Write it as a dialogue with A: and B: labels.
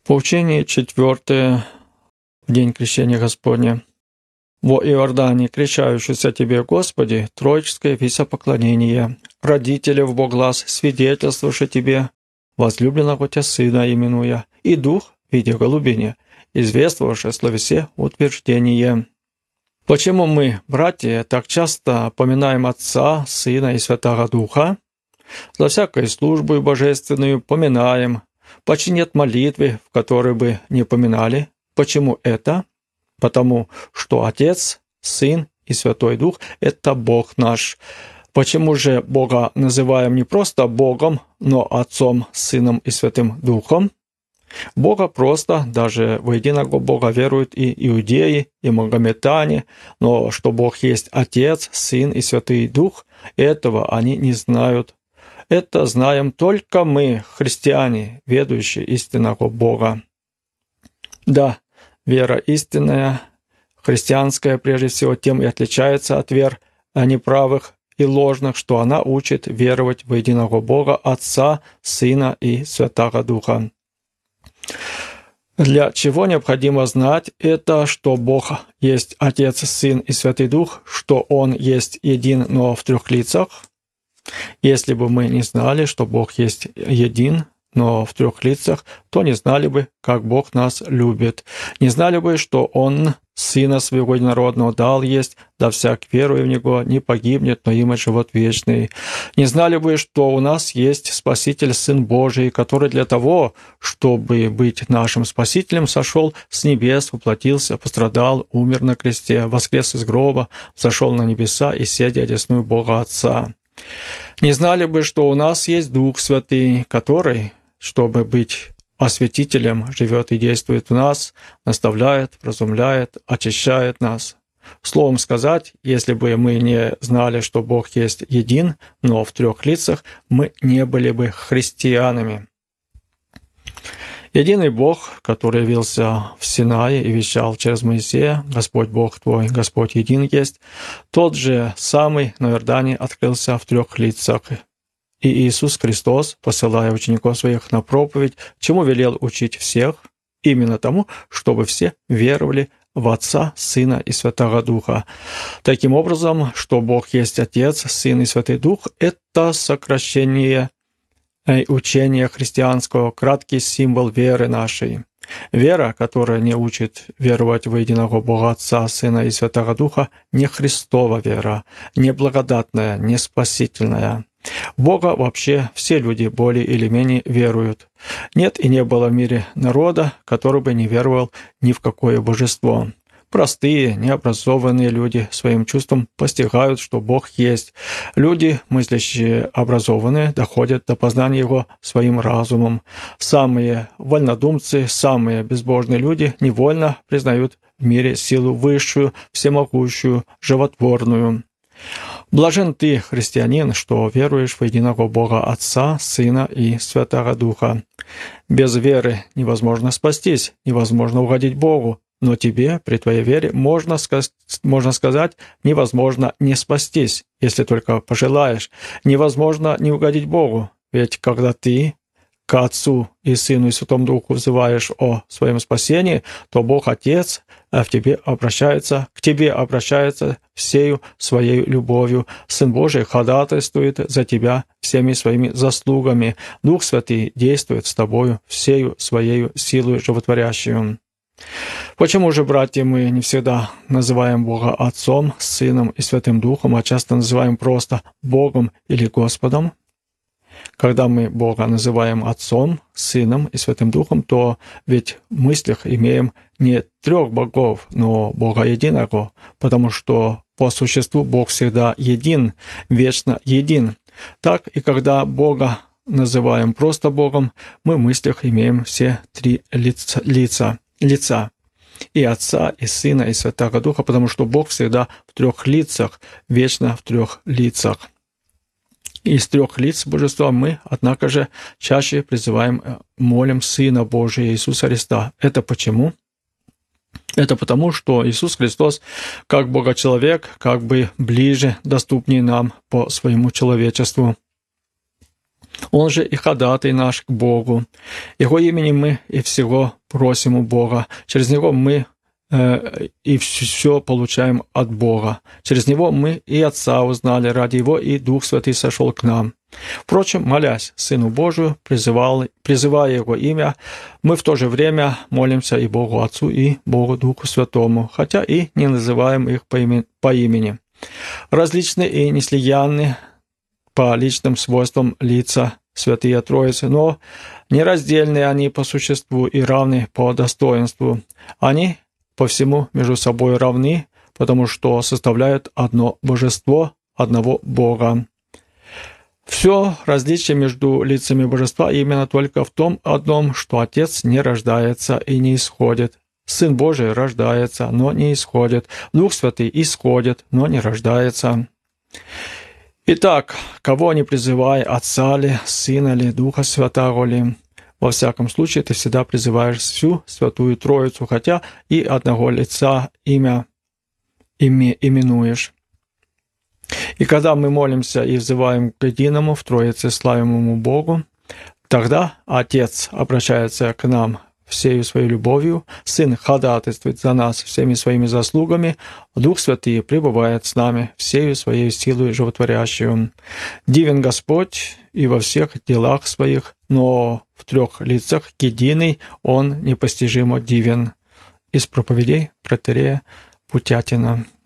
A: Поучение 4 в день крещения Господня. «Во Иордане, крещающийся Тебе, Господи, троическое висопоклонение, родители в Бог глаз, свидетельствующий Тебе, возлюбленного Тебя Сына именуя, и Дух в виде голубине, извествовавший словесе утверждение». Почему мы, братья, так часто поминаем Отца, Сына и Святого Духа? За всякой службу божественную поминаем. Почти нет молитвы, в которой бы не поминали. Почему это? Потому что Отец, Сын и Святой Дух – это Бог наш. Почему же Бога называем не просто Богом, но Отцом, Сыном и Святым Духом? Бога просто, даже в единого Бога веруют и иудеи, и магометане, но что Бог есть Отец, Сын и Святый Дух, этого они не знают. Это знаем только мы, христиане, ведущие истинного Бога. Да, вера истинная, христианская прежде всего тем и отличается от вер неправых и ложных, что она учит веровать в единого Бога, Отца, Сына и Святого Духа. Для чего необходимо знать это, что Бог есть Отец, Сын и Святый Дух, что Он есть един, но в трех лицах? Если бы мы не знали, что Бог есть един, но в трех лицах, то не знали бы, как Бог нас любит. Не знали бы, что Он Сына Своего Единородного дал есть, да всяк, веруя в Него, не погибнет, но имеет живот вечный. Не знали бы, что у нас есть Спаситель, Сын Божий, который для того, чтобы быть нашим Спасителем, сошел с небес, воплотился, пострадал, умер на кресте, воскрес из гроба, зашел на небеса и сидя одесную Бога Отца. Не знали бы, что у нас есть Дух Святый, который, чтобы быть осветителем, живет и действует в нас, наставляет, вразумляет, очищает нас. Словом сказать, если бы мы не знали, что Бог есть един, но в трех лицах, мы не были бы христианами. Единый Бог, который явился в Синае и вещал через Моисея, «Господь Бог твой, Господь един есть», тот же самый на Иордане открылся в трех лицах. И Иисус Христос, посылая учеников своих на проповедь, чему велел учить всех? Именно тому, чтобы все веровали в Отца, Сына и Святого Духа. Таким образом, что Бог есть Отец, Сын и Святый Дух – это сокращение учения христианского, краткий символ веры нашей. Вера, которая не учит веровать в единого Бога Отца, Сына и Святого Духа, не Христова вера, не благодатная, не спасительная. В Бога вообще все люди более или менее веруют. Нет и не было в мире народа, который бы не веровал ни в какое божество. Простые, необразованные люди своим чувством постигают, что Бог есть. Люди, мыслящие, образованные, доходят до познания Его своим разумом. Самые вольнодумцы, самые безбожные люди невольно признают в мире силу высшую, всемогущую, животворную. Блажен ты, христианин, что веруешь в единого Бога Отца, Сына и Святого Духа. Без веры невозможно спастись, невозможно угодить Богу. Но тебе, при твоей вере, можно сказать, невозможно не спастись, если только пожелаешь. Невозможно не угодить Богу, ведь когда ты к Отцу и Сыну и Святому Духу взываешь о своем спасении, то Бог Отец к тебе обращается всею своей любовью. Сын Божий ходатайствует за тебя всеми своими заслугами. Дух Святый действует с тобою всею своей силой животворящую. Почему же, братья, мы не всегда называем Бога Отцом, Сыном и Святым Духом, а часто называем просто Богом или Господом? Когда мы Бога называем Отцом, Сыном и Святым Духом, то ведь в мыслях имеем не трех богов, но Бога единого, потому что по существу Бог всегда един, вечно един. Так и когда Бога называем просто Богом, мы в мыслях имеем все три лица и Отца, и Сына, и Святого Духа, потому что Бог всегда в трех лицах, вечно в трех лицах. Из трех лиц Божества мы, однако же, чаще призываем, молим Сына Божия Иисуса Христа. Это почему? Это потому, что Иисус Христос, как Бога-человек, как бы ближе, доступнее нам по своему человечеству. Он же и ходатай наш к Богу. Его именем мы и всего просим у Бога. Через Него мы и все получаем от Бога. Через Него мы и Отца узнали, ради Его и Дух Святый сошел к нам. Впрочем, молясь Сыну Божию, призывая Его имя, мы в то же время молимся и Богу Отцу, и Богу Духу Святому, хотя и не называем их по имени. Различны и неслиянны по личным свойствам лица Святые Троицы, но нераздельны они по существу и равны по достоинству. Они по всему между собой равны, потому что составляют одно божество, одного Бога. Все различие между лицами божества именно только в том одном, что Отец не рождается и не исходит. Сын Божий рождается, но не исходит. Дух Святый исходит, но не рождается. Итак, кого не призывай, Отца ли, Сына ли, Духа Святаго ли, во всяком случае ты всегда призываешь всю Святую Троицу, хотя и одного лица имя именуешь. И когда мы молимся и взываем к единому в Троице славимому Богу, тогда Отец обращается к нам всею своей любовью, Сын ходатайствует за нас всеми своими заслугами, Дух Святый пребывает с нами всею своей силой животворящую. Дивен Господь и во всех делах своих, но в трех лицах единый Он непостижимо дивен. Из проповедей протоиерея Путятина.